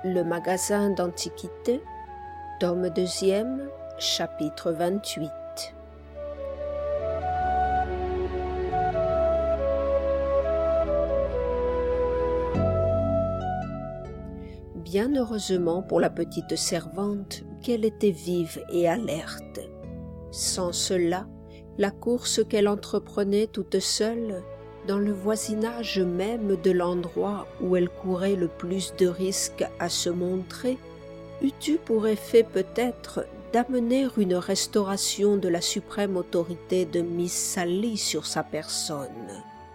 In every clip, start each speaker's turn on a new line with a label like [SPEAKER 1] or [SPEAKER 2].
[SPEAKER 1] Le magasin d'antiquités, tome 2e, chapitre 28. Bien heureusement pour la petite servante qu'elle était vive et alerte. Sans cela, la course qu'elle entreprenait toute seule, dans le voisinage même de l'endroit où elle courait le plus de risques à se montrer, eût eu pour effet peut-être d'amener une restauration de la suprême autorité de Miss Sally sur sa personne.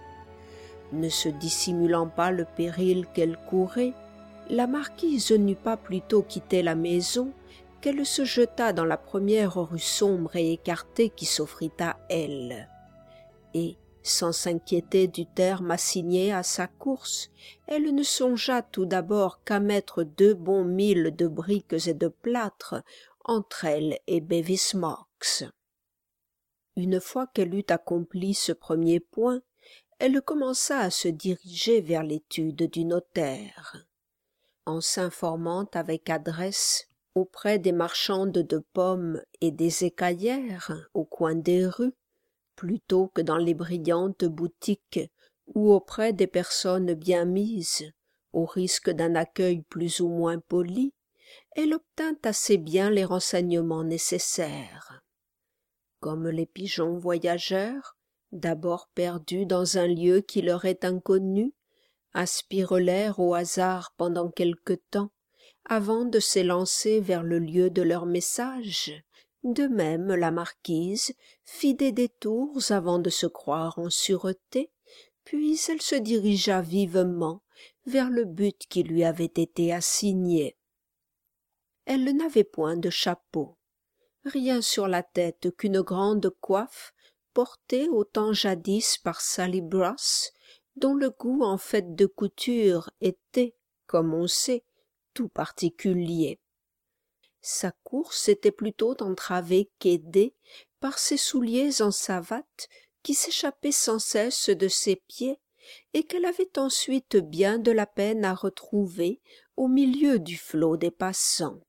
[SPEAKER 1] Ne se dissimulant pas le péril qu'elle courait, la marquise n'eut pas plutôt quitté la maison qu'elle se jeta dans la première rue sombre et écartée qui s'offrit à elle. Et, sans s'inquiéter du terme assigné à sa course, elle ne songea tout d'abord qu'à mettre 2 bons milles de briques et de plâtre entre elle et Bevis Marks. Une fois qu'elle eut accompli ce premier point, elle commença à se diriger vers l'étude du notaire. En s'informant avec adresse auprès des marchandes de pommes et des écaillères au coin des rues, plutôt que dans les brillantes boutiques ou auprès des personnes bien mises, au risque d'un accueil plus ou moins poli, elle obtint assez bien les renseignements nécessaires. Comme les pigeons voyageurs, d'abord perdus dans un lieu qui leur est inconnu, aspirent l'air au hasard pendant quelque temps, avant de s'élancer vers le lieu de leur message, de même la marquise fit des détours avant de se croire en sûreté, puis elle se dirigea vivement vers le but qui lui avait été assigné. Elle n'avait point de chapeau, rien sur la tête qu'une grande coiffe portée au temps jadis par Sally Brass, dont le goût en fait de couture était, comme on sait, tout particulier. Sa course était plutôt entravée qu'aidée par ses souliers en savates qui s'échappaient sans cesse de ses pieds et qu'elle avait ensuite bien de la peine à retrouver au milieu du flot des passants.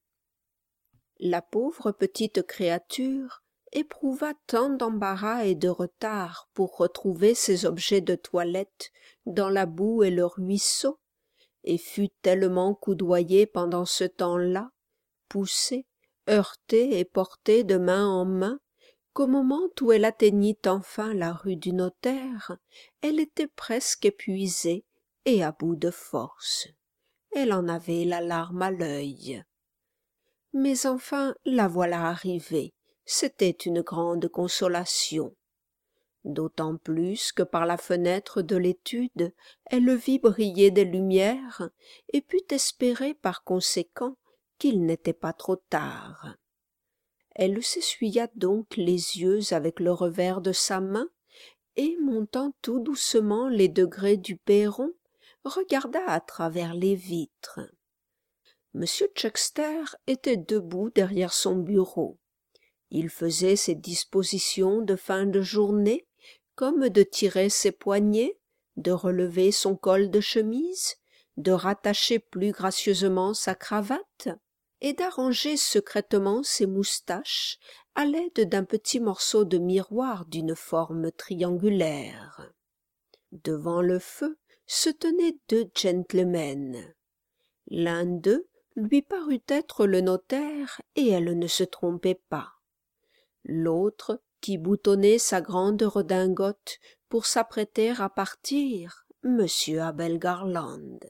[SPEAKER 1] La pauvre petite créature éprouva tant d'embarras et de retard pour retrouver ses objets de toilette dans la boue et le ruisseau, et fut tellement coudoyée pendant ce temps-là, poussée, heurtée et portée de main en main, qu'au moment où elle atteignit enfin la rue du notaire, elle était presque épuisée et à bout de force. Elle en avait la larme à l'œil. Mais enfin la voilà arrivée, c'était une grande consolation. D'autant plus que par la fenêtre de l'étude, elle vit briller des lumières et put espérer par conséquent qu'il n'était pas trop tard. Elle s'essuya donc les yeux avec le revers de sa main et, montant tout doucement les degrés du perron, regarda à travers les vitres. M. Chuckster était debout derrière son bureau. Il faisait ses dispositions de fin de journée, comme de tirer ses poignets, de relever son col de chemise, de rattacher plus gracieusement sa cravate et d'arranger secrètement ses moustaches à l'aide d'un petit morceau de miroir d'une forme triangulaire. Devant le feu se tenaient 2 gentlemen. L'un d'eux lui parut être le notaire et elle ne se trompait pas. L'autre, qui boutonnait sa grande redingote pour s'apprêter à partir, M. Abel Garland.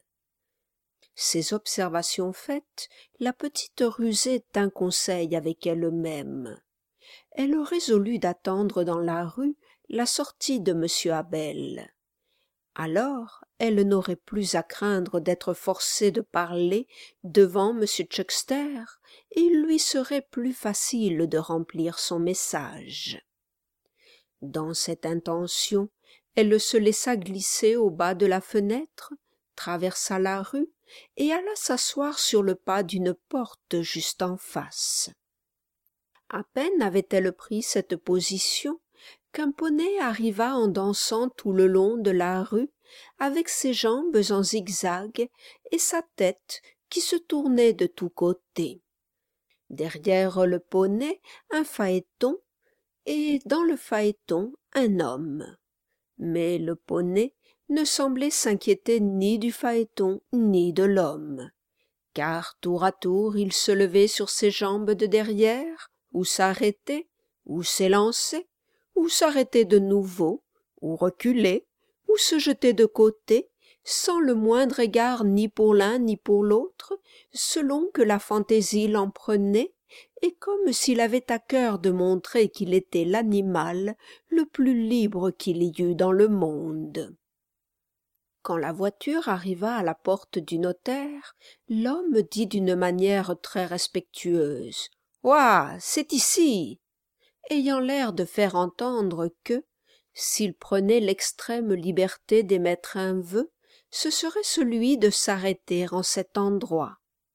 [SPEAKER 1] Ces observations faites, la petite rusée tint conseil avec elle-même. Elle résolut d'attendre dans la rue la sortie de M. Abel. Alors, elle n'aurait plus à craindre d'être forcée de parler devant M. Chuckster, et il lui serait plus facile de remplir son message. Dans cette intention, elle se laissa glisser au bas de la fenêtre, traversa la rue et alla s'asseoir sur le pas d'une porte juste en face. À peine avait-elle pris cette position qu'un poney arriva en dansant tout le long de la rue, avec ses jambes en zigzag et sa tête qui se tournaient de tous côtés. Derrière le poney, un phaéton, et dans le phaéton, un homme. Mais le poney ne semblait s'inquiéter ni du phaéton ni de l'homme, car tour à tour il se levait sur ses jambes de derrière, ou s'arrêtait, ou s'élançait, ou s'arrêtait de nouveau, ou reculait, ou se jetait de côté, sans le moindre égard ni pour l'un ni pour l'autre, selon que la fantaisie l'en prenait, et comme s'il avait à cœur de montrer qu'il était l'animal le plus libre qu'il y eût dans le monde. Quand la voiture arriva à la porte du notaire, l'homme dit d'une manière très respectueuse « Ouah, c'est ici !» ayant l'air de faire entendre que, s'il prenait l'extrême liberté d'émettre un vœu, ce serait celui de s'arrêter en cet endroit.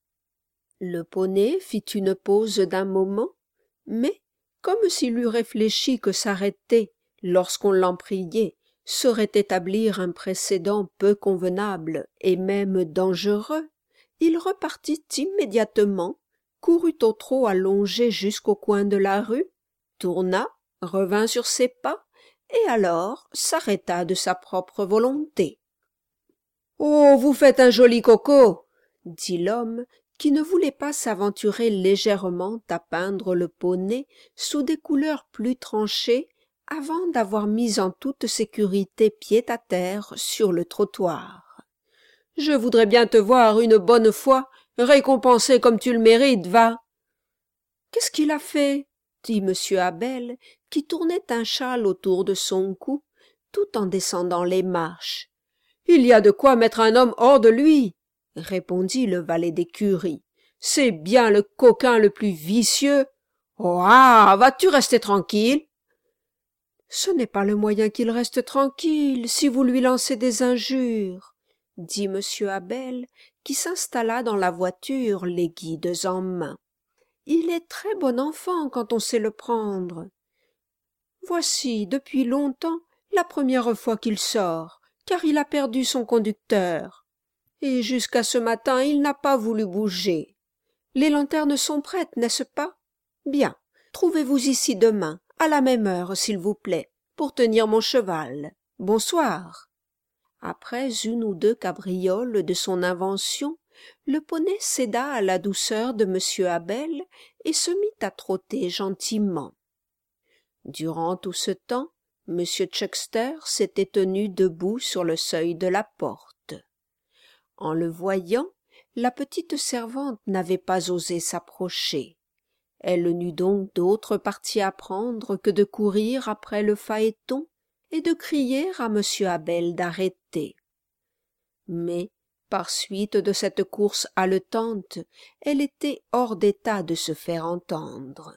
[SPEAKER 1] Le poney fit une pause d'un moment, mais, comme s'il eût réfléchi que s'arrêter, lorsqu'on l'en priait, saurait établir un précédent peu convenable et même dangereux, il repartit immédiatement, courut au trot allongé jusqu'au coin de la rue, tourna, revint sur ses pas, et alors s'arrêta de sa propre volonté. « Oh, vous faites un joli coco !» dit l'homme, qui ne voulait pas s'aventurer légèrement à peindre le poney sous des couleurs plus tranchées avant d'avoir mis en toute sécurité pied à terre sur le trottoir. « Je voudrais bien te voir une bonne fois récompensé comme tu le mérites, va !»« Qu'est-ce qu'il a fait ?» dit M. Abel, qui tournait un châle autour de son cou, tout en descendant les marches. « Il y a de quoi mettre un homme hors de lui !» répondit le valet d'écurie. « C'est bien le coquin le plus vicieux. Oh ah, vas-tu rester tranquille ?» « Ce n'est pas le moyen qu'il reste tranquille, si vous lui lancez des injures, » dit M. Abel, qui s'installa dans la voiture, les guides en main. « Il est très bon enfant quand on sait le prendre. Voici, depuis longtemps, la première fois qu'il sort, car il a perdu son conducteur. Et jusqu'à ce matin, il n'a pas voulu bouger. Les lanternes sont prêtes, n'est-ce pas? Bien, trouvez-vous ici demain, à la même heure, s'il vous plaît, pour tenir mon cheval. Bonsoir. » Après une ou deux cabrioles de son invention, le poney céda à la douceur de M. Abel et se mit à trotter gentiment. Durant tout ce temps, M. Chuckster s'était tenu debout sur le seuil de la porte. En le voyant, la petite servante n'avait pas osé s'approcher. Elle n'eut donc d'autre parti à prendre que de courir après le phaéton et de crier à M. Abel d'arrêter. Mais, par suite de cette course haletante, elle était hors d'état de se faire entendre.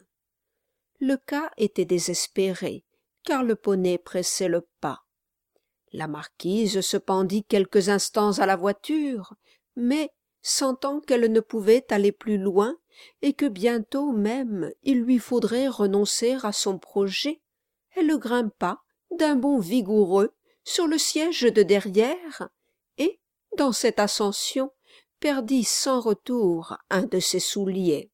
[SPEAKER 1] Le cas était désespéré, car le poney pressait le pas. La marquise se pendit quelques instants à la voiture, mais, sentant qu'elle ne pouvait aller plus loin, et que bientôt même il lui faudrait renoncer à son projet, elle grimpa d'un bond vigoureux sur le siège de derrière, et, dans cette ascension, perdit sans retour un de ses souliers.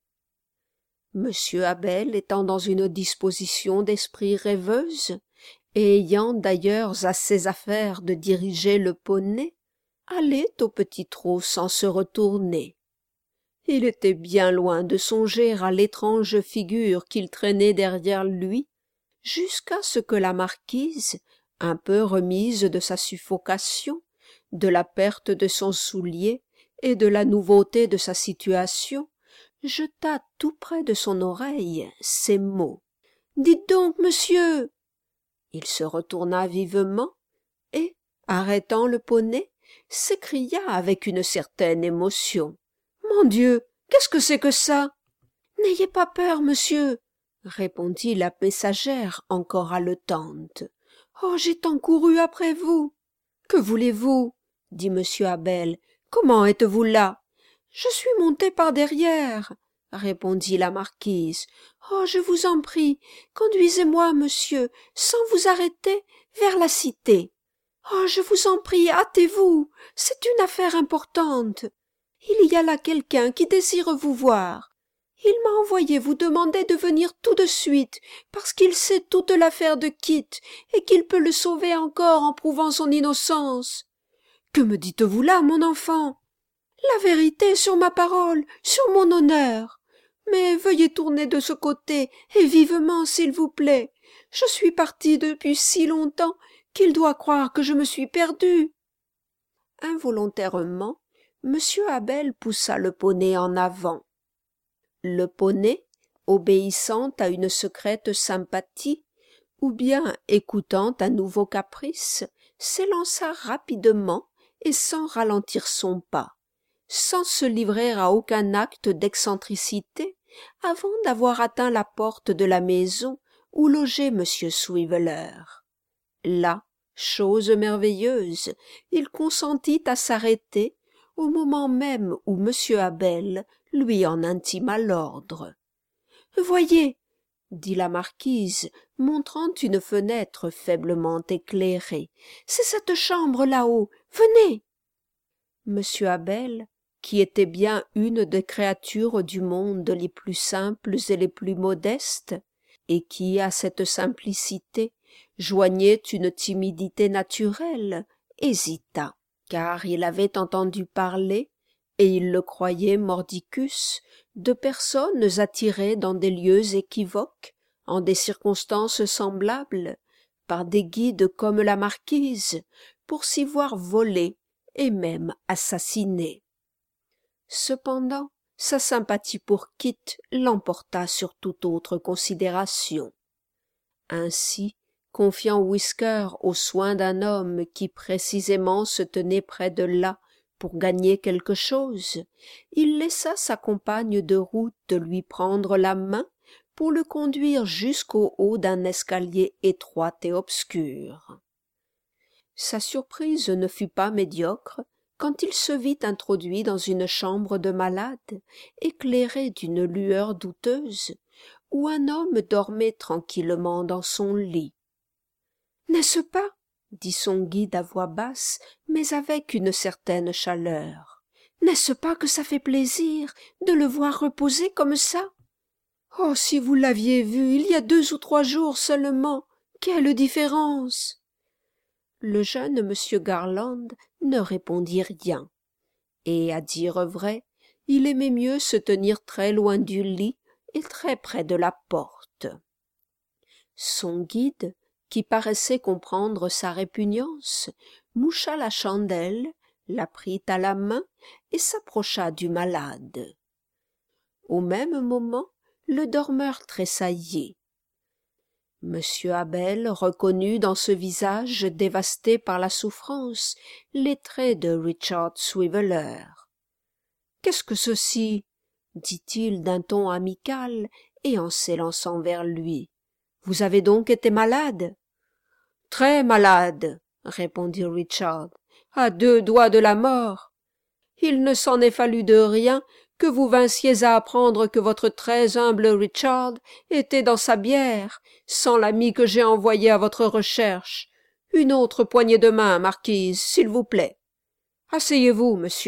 [SPEAKER 1] M. Abel étant dans une disposition d'esprit rêveuse, et ayant d'ailleurs à ses affaires de diriger le poney, allait au petit trot sans se retourner. Il était bien loin de songer à l'étrange figure qu'il traînait derrière lui, jusqu'à ce que la marquise, un peu remise de sa suffocation, de la perte de son soulier et de la nouveauté de sa situation, jeta tout près de son oreille ces mots. « Dites donc, monsieur !» Il se retourna vivement et, arrêtant le poney, s'écria avec une certaine émotion. « Mon Dieu, qu'est-ce que c'est que ça ?»« N'ayez pas peur, monsieur, » répondit la messagère encore haletante. « Oh, j'ai tant couru après vous !»« Que voulez-vous ?» dit M. Abel. « Comment êtes-vous là ?»« Je suis montée par derrière, » répondit la marquise. « Oh, je vous en prie, conduisez-moi, monsieur, sans vous arrêter, vers la cité. Oh, je vous en prie, hâtez-vous, c'est une affaire importante. » il y a là quelqu'un qui désire vous voir. Il m'a envoyé vous demander de venir tout de suite, parce qu'il sait toute l'affaire de Kit, et qu'il peut le sauver encore en prouvant son innocence. Que me dites-vous là, mon enfant? La vérité, sur ma parole, sur mon honneur. Mais veuillez tourner de ce côté, et vivement, s'il vous plaît. Je suis partie depuis si longtemps qu'il doit croire que je me suis perdue. Involontairement, M. Abel poussa le poney en avant. Le poney, obéissant à une secrète sympathie, ou bien écoutant un nouveau caprice, s'élança rapidement et sans ralentir son pas, sans se livrer à aucun acte d'excentricité, avant d'avoir atteint la porte de la maison où logeait M. Swiveller. Là, chose merveilleuse, il consentit à s'arrêter au moment même où M. Abel lui en intima l'ordre. « Voyez, » dit la marquise, montrant une fenêtre faiblement éclairée, « c'est cette chambre là-haut, venez !» M. Abel, qui était bien une des créatures du monde les plus simples et les plus modestes, et qui, à cette simplicité, joignait une timidité naturelle, hésita, car il avait entendu parler, et il le croyait mordicus, de personnes attirées dans des lieux équivoques, en des circonstances semblables, par des guides comme la marquise, pour s'y voir voler et même assassiner. Cependant, sa sympathie pour Kit l'emporta sur toute autre considération. Ainsi, confiant Whisker aux soins d'un homme qui précisément se tenait près de là pour gagner quelque chose, il laissa sa compagne de route lui prendre la main pour le conduire jusqu'au haut d'un escalier étroit et obscur. Sa surprise ne fut pas médiocre quand il se vit introduit dans une chambre de malade, éclairée d'une lueur douteuse, où un homme dormait tranquillement dans son lit. « N'est-ce pas, » dit son guide à voix basse, mais avec une certaine chaleur, « n'est-ce pas que ça fait plaisir de le voir reposer comme ça? Oh, si vous l'aviez vu il y a 2 ou 3 jours seulement, quelle différence !» Le jeune M. Garland ne répondit rien, et, à dire vrai, il aimait mieux se tenir très loin du lit et très près de la porte. Son guide, qui paraissait comprendre sa répugnance, moucha la chandelle, la prit à la main et s'approcha du malade. Au même moment, le dormeur tressaillit. M. Abel reconnut dans ce visage dévasté par la souffrance les traits de Richard Swiveller. « Qu'est-ce que ceci ?» dit-il d'un ton amical et en s'élançant vers lui. « Vous avez donc été malade ?»« Très malade, » répondit Richard, « à 2 doigts de la mort. Il ne s'en est fallu de rien que vous vinssiez à apprendre que votre très humble Richard était dans sa bière, sans l'ami que j'ai envoyé à votre recherche. Une autre poignée de main, marquise, s'il vous plaît. Asseyez-vous, monsieur. »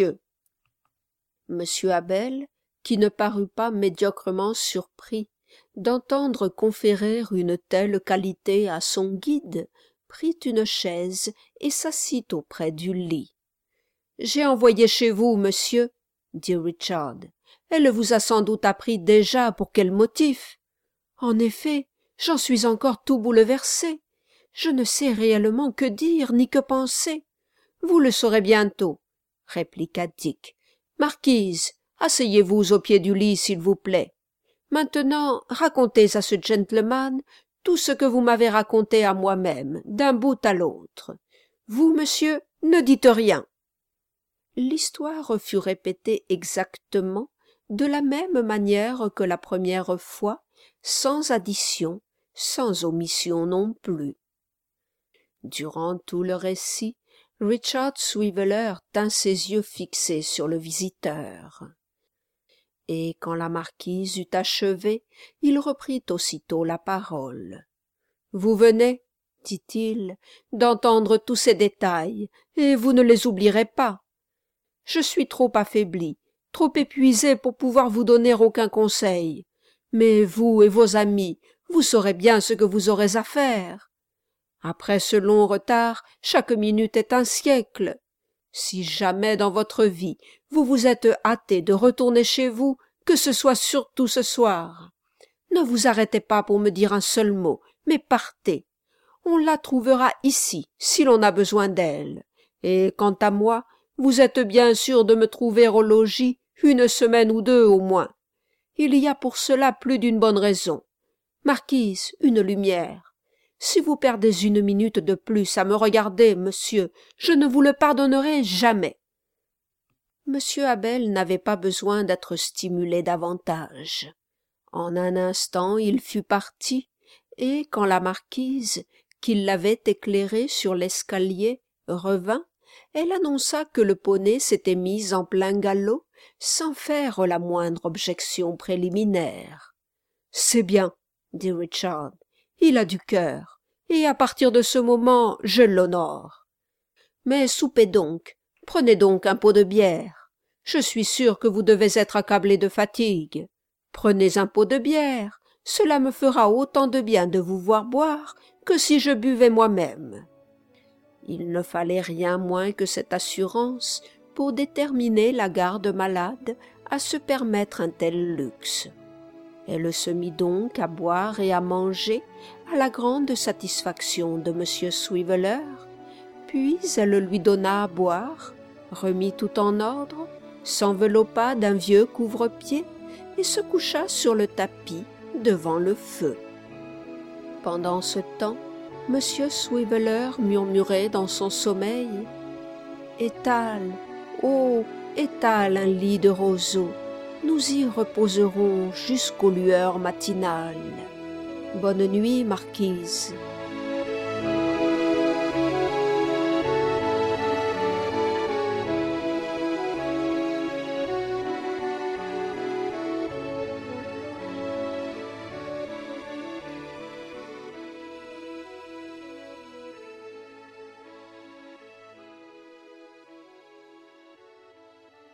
[SPEAKER 1] M. Abel, qui ne parut pas médiocrement surpris d'entendre conférer une telle qualité à son guide, prit une chaise et s'assit auprès du lit. « J'ai envoyé chez vous, monsieur, » dit Richard. « Elle vous a sans doute appris déjà pour quel motif. »« En effet, j'en suis encore tout bouleversé. Je ne sais réellement que dire ni que penser. »« Vous le saurez bientôt, » répliqua Dick. « Marquise, asseyez-vous au pied du lit, s'il vous plaît. Maintenant, racontez à ce gentleman tout ce que vous m'avez raconté à moi-même, d'un bout à l'autre. Vous, monsieur, ne dites rien. » L'histoire fut répétée exactement de la même manière que la première fois, sans addition, sans omission non plus. Durant tout le récit, Richard Swiveller tint ses yeux fixés sur le visiteur. Et quand la marquise eut achevé, il reprit aussitôt la parole. « Vous venez, dit-il, d'entendre tous ces détails, et vous ne les oublierez pas. Je suis trop affaibli trop épuisé pour pouvoir vous donner aucun conseil. Mais vous et vos amis, vous saurez bien ce que vous aurez à faire. Après ce long retard, chaque minute est un siècle. Si jamais dans votre vie vous vous êtes hâté de retourner chez vous, que ce soit surtout ce soir. Ne vous arrêtez pas pour me dire un seul mot, mais partez. On la trouvera ici, si l'on a besoin d'elle. Et quant à moi, vous êtes bien sûr de me trouver au logis 1 semaine ou 2 au moins. Il y a pour cela plus d'une bonne raison. Marquise, une lumière. Si vous perdez 1 minute de plus à me regarder, monsieur, je ne vous le pardonnerai jamais. Monsieur Abel n'avait pas besoin d'être stimulé davantage. En un instant il fut parti, et quand la marquise, qui l'avait éclairé sur l'escalier, revint, elle annonça que le poney s'était mis en plein galop, sans faire la moindre objection préliminaire. « C'est bien, » dit Richard, « il a du cœur, et à partir de ce moment je l'honore. Mais soupez donc, prenez donc un pot de bière. Je suis sûr que vous devez être accablé de fatigue. Prenez un pot de bière, cela me fera autant de bien de vous voir boire que si je buvais moi-même. » Il ne fallait rien moins que cette assurance pour déterminer la garde-malade à se permettre un tel luxe. Elle se mit donc à boire et à manger à la grande satisfaction de M. Swiveller, puis elle lui donna à boire, remit tout en ordre, s'enveloppa d'un vieux couvre-pied et se coucha sur le tapis devant le feu. Pendant ce temps, M. Swiveller murmurait dans son sommeil « Étale, oh, étale un lit de roseaux, nous y reposerons jusqu'aux lueurs matinales. Bonne nuit, marquise. »